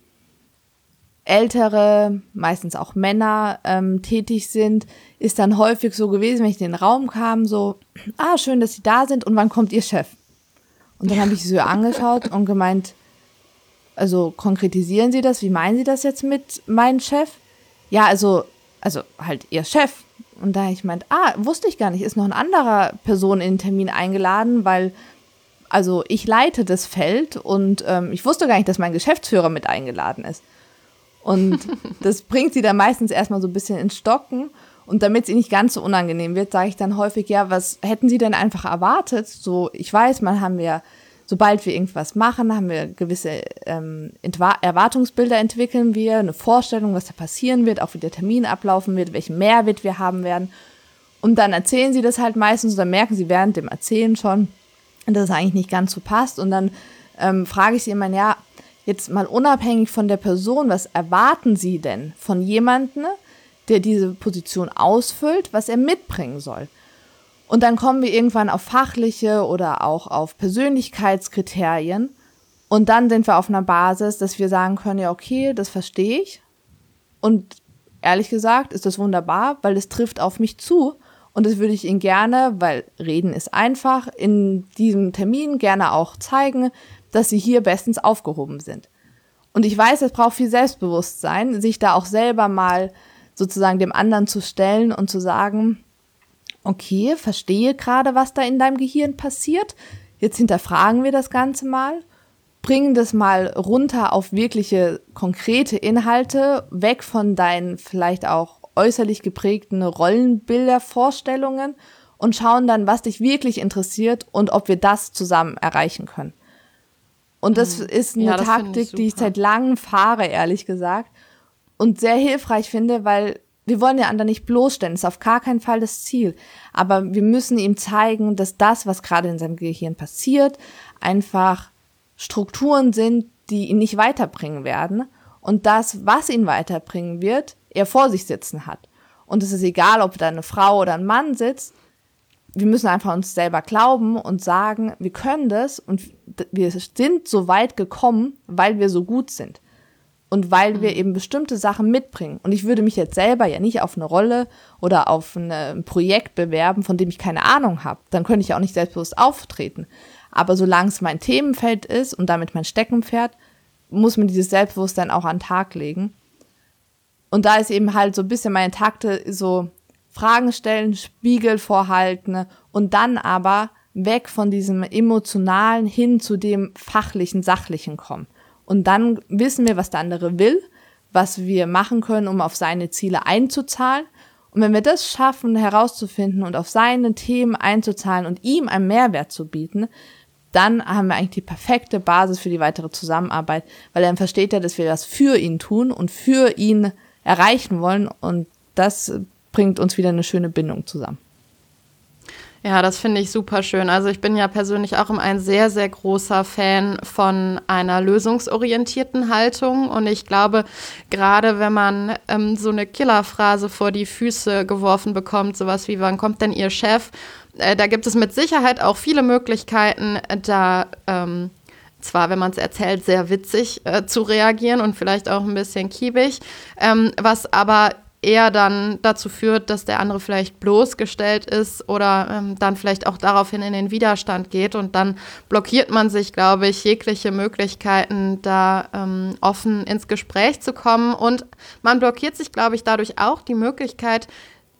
ältere, meistens auch Männer ähm, tätig sind, ist dann häufig so gewesen, wenn ich in den Raum kam, so, ah, schön, dass Sie da sind und wann kommt Ihr Chef? Und dann habe ich sie so angeschaut und gemeint, also konkretisieren Sie das, wie meinen Sie das jetzt mit meinem Chef? Ja, also, also halt Ihr Chef. Und da ich meint, ah, wusste ich gar nicht, ist noch eine andere Person in den Termin eingeladen, weil, also ich leite das Feld und ähm, ich wusste gar nicht, dass mein Geschäftsführer mit eingeladen ist. Und das bringt sie dann meistens erstmal so ein bisschen ins Stocken. Und damit es ihnen nicht ganz so unangenehm wird, sage ich dann häufig, ja, was hätten Sie denn einfach erwartet? So, ich weiß, man haben wir, sobald wir irgendwas machen, haben wir gewisse ähm, Entwa- Erwartungsbilder entwickeln wir, eine Vorstellung, was da passieren wird, auch wie der Termin ablaufen wird, welchen Mehrwert wir haben werden. Und dann erzählen sie das halt meistens, oder merken sie während dem Erzählen schon, dass es eigentlich nicht ganz so passt. Und dann ähm, frage ich sie immer, ja, jetzt mal unabhängig von der Person, was erwarten Sie denn von jemandem, der diese Position ausfüllt, was er mitbringen soll? Und dann kommen wir irgendwann auf fachliche oder auch auf Persönlichkeitskriterien und dann sind wir auf einer Basis, dass wir sagen können, ja okay, das verstehe ich und ehrlich gesagt ist das wunderbar, weil es trifft auf mich zu und das würde ich Ihnen gerne, weil reden ist einfach, in diesem Termin gerne auch zeigen, dass sie hier bestens aufgehoben sind. Und ich weiß, es braucht viel Selbstbewusstsein, sich da auch selber mal sozusagen dem anderen zu stellen und zu sagen, okay, verstehe gerade, was da in deinem Gehirn passiert. Jetzt hinterfragen wir das Ganze mal, bringen das mal runter auf wirkliche konkrete Inhalte, weg von deinen vielleicht auch äußerlich geprägten Rollenbilder, Vorstellungen und schauen dann, was dich wirklich interessiert und ob wir das zusammen erreichen können. Und das ist eine ja, das Taktik, ich die ich seit langem fahre, ehrlich gesagt. Und sehr hilfreich finde, weil wir wollen den anderen nicht bloßstellen. Das ist auf gar keinen Fall das Ziel. Aber wir müssen ihm zeigen, dass das, was gerade in seinem Gehirn passiert, einfach Strukturen sind, die ihn nicht weiterbringen werden. Und das, was ihn weiterbringen wird, er vor sich sitzen hat. Und es ist egal, ob da eine Frau oder ein Mann sitzt. Wir müssen einfach uns selber glauben und sagen, wir können das und wir sind so weit gekommen, weil wir so gut sind und weil wir eben bestimmte Sachen mitbringen. Und ich würde mich jetzt selber ja nicht auf eine Rolle oder auf ein Projekt bewerben, von dem ich keine Ahnung habe. Dann könnte ich auch nicht selbstbewusst auftreten. Aber solange es mein Themenfeld ist und damit mein Steckenpferd, muss man dieses Selbstbewusstsein auch an den Tag legen. Und da ist eben halt so ein bisschen meine Takte so Fragen stellen, Spiegel vorhalten und dann aber weg von diesem Emotionalen hin zu dem Fachlichen, Sachlichen kommen. Und dann wissen wir, was der andere will, was wir machen können, um auf seine Ziele einzuzahlen. Und wenn wir das schaffen, herauszufinden und auf seine Themen einzuzahlen und ihm einen Mehrwert zu bieten, dann haben wir eigentlich die perfekte Basis für die weitere Zusammenarbeit, weil dann versteht er, dass wir das für ihn tun und für ihn erreichen wollen und das bringt uns wieder eine schöne Bindung zusammen. Ja, das finde ich super schön. Also ich bin ja persönlich auch ein sehr, sehr großer Fan von einer lösungsorientierten Haltung. Und ich glaube, gerade wenn man ähm, so eine Killerphrase vor die Füße geworfen bekommt, sowas wie, wann kommt denn Ihr Chef? Äh, da gibt es mit Sicherheit auch viele Möglichkeiten, da ähm, zwar, wenn man es erzählt, sehr witzig äh, zu reagieren und vielleicht auch ein bisschen kiebig, ähm, was aber eher dann dazu führt, dass der andere vielleicht bloßgestellt ist oder ähm, dann vielleicht auch daraufhin in den Widerstand geht und dann blockiert man sich, glaube ich, jegliche Möglichkeiten, da ähm, offen ins Gespräch zu kommen und man blockiert sich, glaube ich, dadurch auch die Möglichkeit,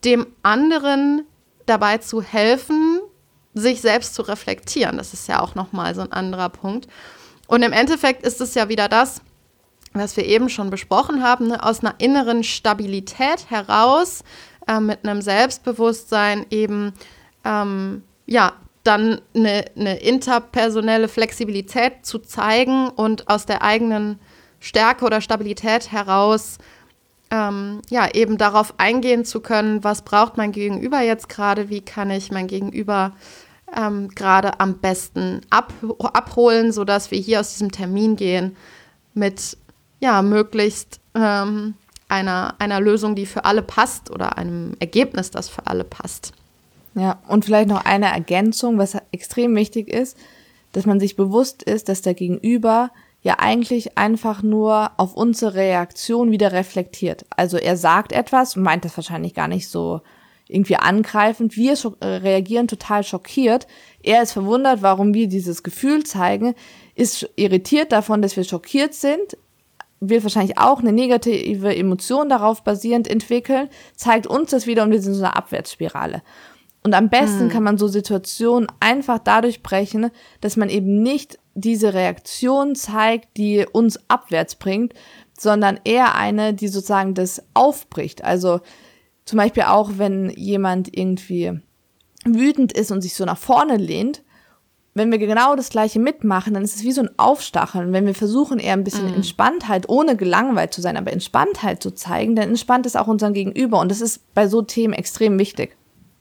dem anderen dabei zu helfen, sich selbst zu reflektieren. Das ist ja auch nochmal so ein anderer Punkt. Und im Endeffekt ist es ja wieder das, was wir eben schon besprochen haben, ne? Aus einer inneren Stabilität heraus, äh, mit einem Selbstbewusstsein eben, ähm, ja, dann eine, eine interpersonelle Flexibilität zu zeigen und aus der eigenen Stärke oder Stabilität heraus ähm, ja, eben darauf eingehen zu können, was braucht mein Gegenüber jetzt gerade, wie kann ich mein Gegenüber ähm, gerade am besten ab, abholen, sodass wir hier aus diesem Termin gehen mit ja, möglichst ähm, einer, einer Lösung, die für alle passt oder einem Ergebnis, das für alle passt. Ja, und vielleicht noch eine Ergänzung, was extrem wichtig ist, dass man sich bewusst ist, dass der Gegenüber ja eigentlich einfach nur auf unsere Reaktion wieder reflektiert. Also er sagt etwas und meint das wahrscheinlich gar nicht so irgendwie angreifend. Wir scho- reagieren total schockiert. Er ist verwundert, warum wir dieses Gefühl zeigen, ist irritiert davon, dass wir schockiert sind, will wahrscheinlich auch eine negative Emotion darauf basierend entwickeln, zeigt uns das wieder und wir sind in so einer Abwärtsspirale. Und am besten hm. kann man so Situationen einfach dadurch brechen, dass man eben nicht diese Reaktion zeigt, die uns abwärts bringt, sondern eher eine, die sozusagen das aufbricht. Also zum Beispiel auch, wenn jemand irgendwie wütend ist und sich so nach vorne lehnt, wenn wir genau das Gleiche mitmachen, dann ist es wie so ein Aufstacheln. Wenn wir versuchen, eher ein bisschen mm. Entspanntheit, ohne gelangweilt zu sein, aber Entspanntheit zu zeigen, dann entspannt es auch unseren Gegenüber. Und das ist bei so Themen extrem wichtig.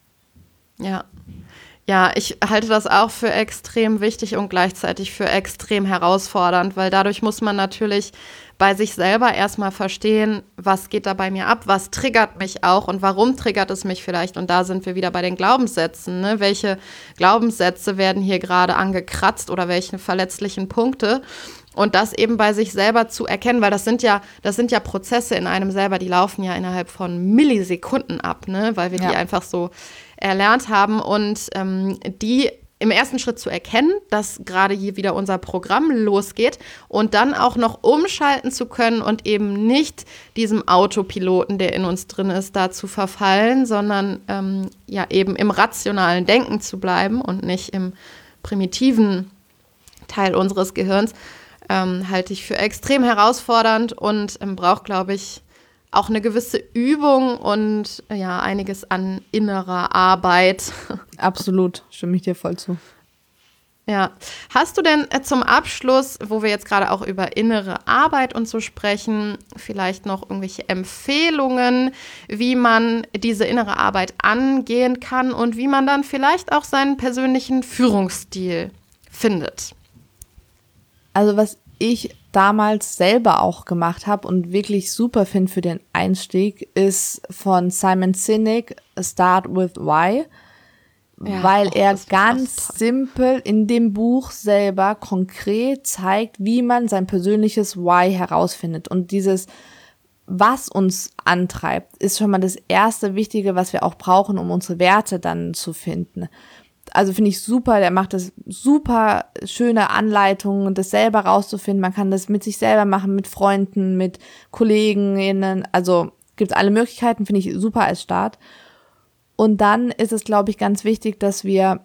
Ja. Ja, ich halte das auch für extrem wichtig und gleichzeitig für extrem herausfordernd, weil dadurch muss man natürlich bei sich selber erstmal verstehen, was geht da bei mir ab, was triggert mich auch und warum triggert es mich vielleicht. Und da sind wir wieder bei den Glaubenssätzen, ne? Welche Glaubenssätze werden hier gerade angekratzt oder welche verletzlichen Punkte? Und das eben bei sich selber zu erkennen, weil das sind ja, das sind ja Prozesse in einem selber, die laufen ja innerhalb von Millisekunden ab, ne? Weil wir ja. die einfach so erlernt haben und ähm, die im ersten Schritt zu erkennen, dass gerade hier wieder unser Programm losgeht und dann auch noch umschalten zu können und eben nicht diesem Autopiloten, der in uns drin ist, da zu verfallen, sondern ähm, ja eben im rationalen Denken zu bleiben und nicht im primitiven Teil unseres Gehirns, ähm, halte ich für extrem herausfordernd und ähm, braucht, glaube ich, auch eine gewisse Übung und ja, einiges an innerer Arbeit. Absolut, stimme ich dir voll zu. Ja. Hast du denn äh, zum Abschluss, wo wir jetzt gerade auch über innere Arbeit und so sprechen, vielleicht noch irgendwelche Empfehlungen, wie man diese innere Arbeit angehen kann und wie man dann vielleicht auch seinen persönlichen Führungsstil findet? Also was ich damals selber auch gemacht habe und wirklich super finde für den Einstieg, ist von Simon Sinek Start with Why, ja, weil oh, er ganz simpel in dem Buch selber konkret zeigt, wie man sein persönliches Why herausfindet. Und dieses, was uns antreibt, ist schon mal das erste Wichtige, was wir auch brauchen, um unsere Werte dann zu finden. Also finde ich super, der macht das super schöne Anleitungen, das selber rauszufinden. Man kann das mit sich selber machen, mit Freunden, mit Kolleginnen. Also gibt es alle Möglichkeiten, finde ich super als Start. Und dann ist es, glaube ich, ganz wichtig, dass wir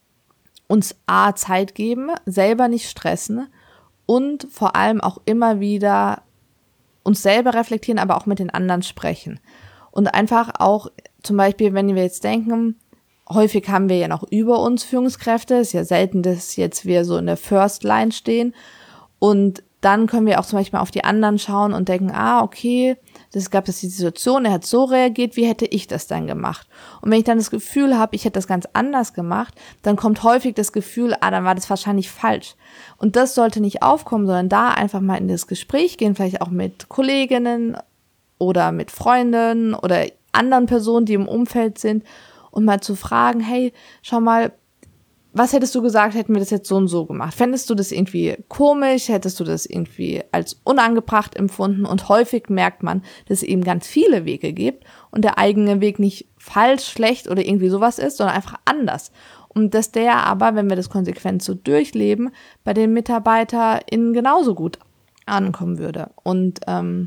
uns A, Zeit geben, selber nicht stressen und vor allem auch immer wieder uns selber reflektieren, aber auch mit den anderen sprechen. Und einfach auch zum Beispiel, wenn wir jetzt denken, häufig haben wir ja noch über uns Führungskräfte. Es ist ja selten, dass jetzt wir so in der First Line stehen. Und dann können wir auch zum Beispiel auf die anderen schauen und denken, ah, okay, das gab es die Situation, er hat so reagiert, wie hätte ich das dann gemacht? Und wenn ich dann das Gefühl habe, ich hätte das ganz anders gemacht, dann kommt häufig das Gefühl, ah, dann war das wahrscheinlich falsch. Und das sollte nicht aufkommen, sondern da einfach mal in das Gespräch gehen, vielleicht auch mit Kolleginnen oder mit Freunden oder anderen Personen, die im Umfeld sind, und mal zu fragen, hey, schau mal, was hättest du gesagt, hätten wir das jetzt so und so gemacht? Fändest du das irgendwie komisch? Hättest du das irgendwie als unangebracht empfunden? Und häufig merkt man, dass es eben ganz viele Wege gibt und der eigene Weg nicht falsch, schlecht oder irgendwie sowas ist, sondern einfach anders. Und dass der aber, wenn wir das konsequent so durchleben, bei den MitarbeiterInnen genauso gut ankommen würde. Und ähm,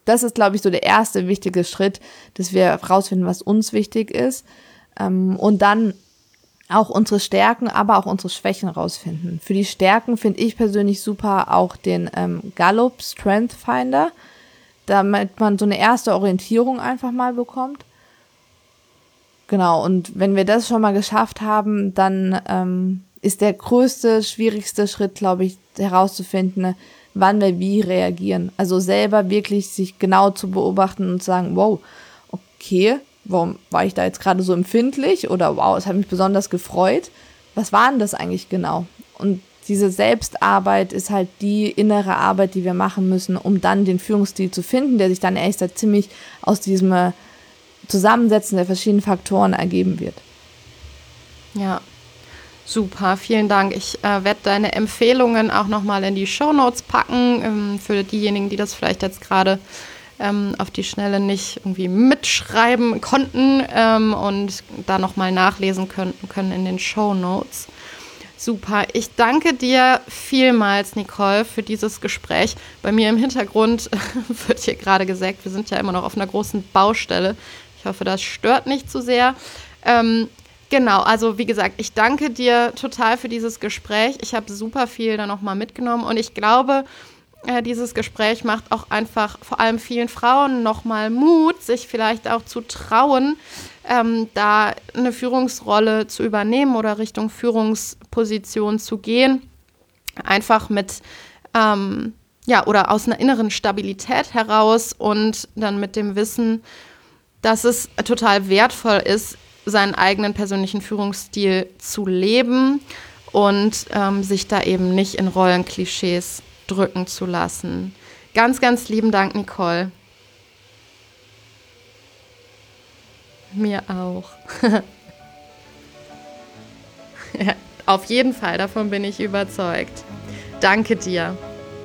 das ist, glaube ich, so der erste wichtige Schritt, dass wir herausfinden, was uns wichtig ist. Ähm, und dann auch unsere Stärken, aber auch unsere Schwächen rausfinden. Für die Stärken finde ich persönlich super auch den ähm, Gallup Strength Finder, damit man so eine erste Orientierung einfach mal bekommt. Genau, und wenn wir das schon mal geschafft haben, dann ähm, ist der größte, schwierigste Schritt, glaube ich, herauszufinden, wann wir wie reagieren. Also selber wirklich sich genau zu beobachten und sagen, wow, okay, warum war ich da jetzt gerade so empfindlich? Oder wow, es hat mich besonders gefreut. Was war denn das eigentlich genau? Und diese Selbstarbeit ist halt die innere Arbeit, die wir machen müssen, um dann den Führungsstil zu finden, der sich dann ehrlich gesagt ziemlich aus diesem äh, Zusammensetzen der verschiedenen Faktoren ergeben wird. Ja, super, vielen Dank. Ich äh, werde deine Empfehlungen auch nochmal in die Shownotes packen, ähm, für diejenigen, die das vielleicht jetzt gerade ähm, auf die Schnelle nicht irgendwie mitschreiben konnten ähm, und da nochmal nachlesen können, können in den Shownotes. Super, ich danke dir vielmals, Nicole, für dieses Gespräch. Bei mir im Hintergrund wird hier gerade gesagt, wir sind ja immer noch auf einer großen Baustelle. Ich hoffe, das stört nicht zu sehr. Ähm, genau, also wie gesagt, ich danke dir total für dieses Gespräch. Ich habe super viel da nochmal mitgenommen und ich glaube, äh, dieses Gespräch macht auch einfach vor allem vielen Frauen nochmal Mut, sich vielleicht auch zu trauen, ähm, da eine Führungsrolle zu übernehmen oder Richtung Führungsposition zu gehen. Einfach mit, ähm, ja, oder aus einer inneren Stabilität heraus und dann mit dem Wissen, dass es total wertvoll ist, seinen eigenen persönlichen Führungsstil zu leben und ähm, sich da eben nicht in Rollenklischees drücken zu lassen. Ganz, ganz lieben Dank, Nicole. Mir auch. Ja, auf jeden Fall, davon bin ich überzeugt. Danke dir.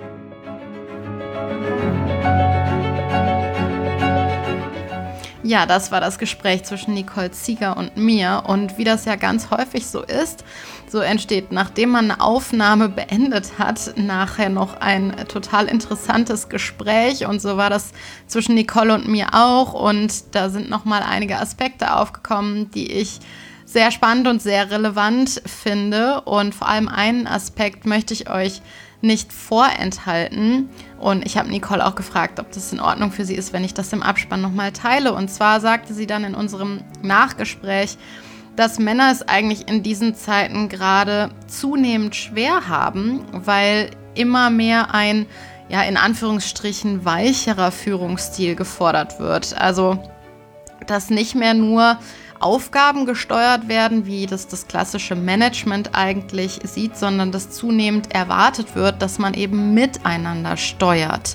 Ja, das war das Gespräch zwischen Nicole Zieger und mir. Und wie das ja ganz häufig so ist, so entsteht, nachdem man eine Aufnahme beendet hat, nachher noch ein total interessantes Gespräch. Und so war das zwischen Nicole und mir auch. Und da sind nochmal einige Aspekte aufgekommen, die ich sehr spannend und sehr relevant finde. Und vor allem einen Aspekt möchte ich euch nicht vorenthalten. Und ich habe Nicole auch gefragt, ob das in Ordnung für sie ist, wenn ich das im Abspann nochmal teile. Und zwar sagte sie dann in unserem Nachgespräch, dass Männer es eigentlich in diesen Zeiten gerade zunehmend schwer haben, weil immer mehr ein, ja, in Anführungsstrichen weicherer Führungsstil gefordert wird. Also, dass nicht mehr nur Aufgaben gesteuert werden, wie das das klassische Management eigentlich sieht, sondern dass zunehmend erwartet wird, dass man eben miteinander steuert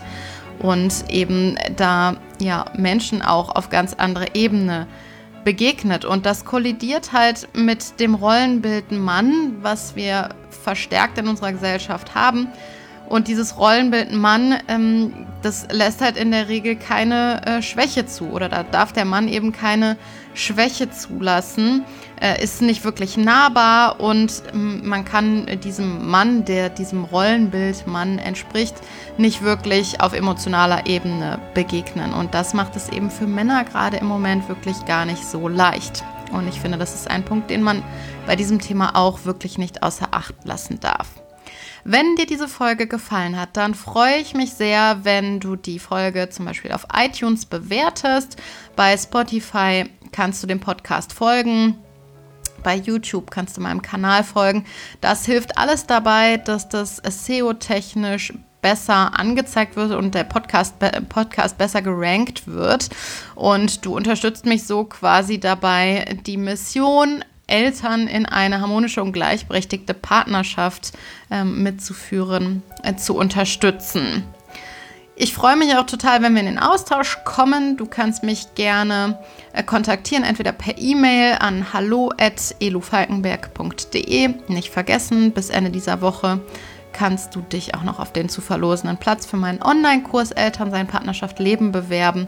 und eben da ja Menschen auch auf ganz andere Ebene begegnet. Und das kollidiert halt mit dem Rollenbild Mann, was wir verstärkt in unserer Gesellschaft haben. Und dieses Rollenbild Mann, ähm, das lässt halt in der Regel keine äh, Schwäche zu. Oder da darf der Mann eben keine Schwäche zulassen, äh, ist nicht wirklich nahbar und ähm, man kann diesem Mann, der diesem Rollenbild Mann entspricht, nicht wirklich auf emotionaler Ebene begegnen. Und das macht es eben für Männer gerade im Moment wirklich gar nicht so leicht. Und ich finde, das ist ein Punkt, den man bei diesem Thema auch wirklich nicht außer Acht lassen darf. Wenn dir diese Folge gefallen hat, dann freue ich mich sehr, wenn du die Folge zum Beispiel auf iTunes bewertest. Bei Spotify kannst du dem Podcast folgen. Bei YouTube kannst du meinem Kanal folgen. Das hilft alles dabei, dass das S E O-technisch besser angezeigt wird und der Podcast, Podcast besser gerankt wird. Und du unterstützt mich so quasi dabei, die Mission Eltern in eine harmonische und gleichberechtigte Partnerschaft ähm, mitzuführen, äh, zu unterstützen. Ich freue mich auch total, wenn wir in den Austausch kommen. Du kannst mich gerne äh, kontaktieren, entweder per E-Mail an hallo at elufalkenberg punkt de. Nicht vergessen, bis Ende dieser Woche kannst du dich auch noch auf den zu verlosenden Platz für meinen Online-Kurs Elternsein, Partnerschaft, Leben bewerben.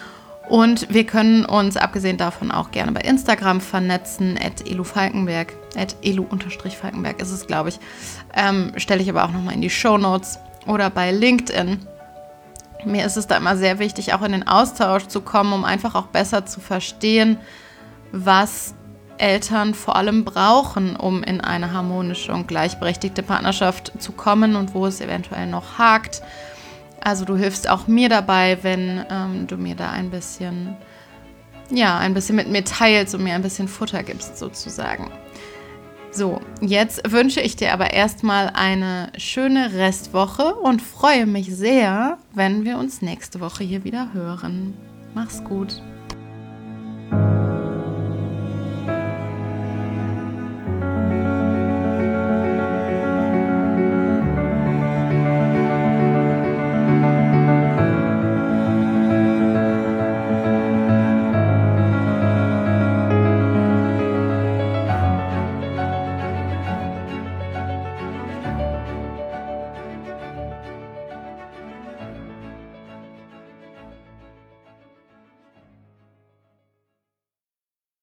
Und wir können uns abgesehen davon auch gerne bei Instagram vernetzen, at elufalkenberg, at elu-falkenberg ist es, glaube ich. Ähm, stelle ich aber auch nochmal in die Shownotes oder bei LinkedIn. Mir ist es da immer sehr wichtig, auch in den Austausch zu kommen, um einfach auch besser zu verstehen, was Eltern vor allem brauchen, um in eine harmonische und gleichberechtigte Partnerschaft zu kommen und wo es eventuell noch hakt. Also du hilfst auch mir dabei, wenn ähm, du mir da ein bisschen, ja, ein bisschen mit mir teilst und mir ein bisschen Futter gibst sozusagen. So, jetzt wünsche ich dir aber erstmal eine schöne Restwoche und freue mich sehr, wenn wir uns nächste Woche hier wieder hören. Mach's gut.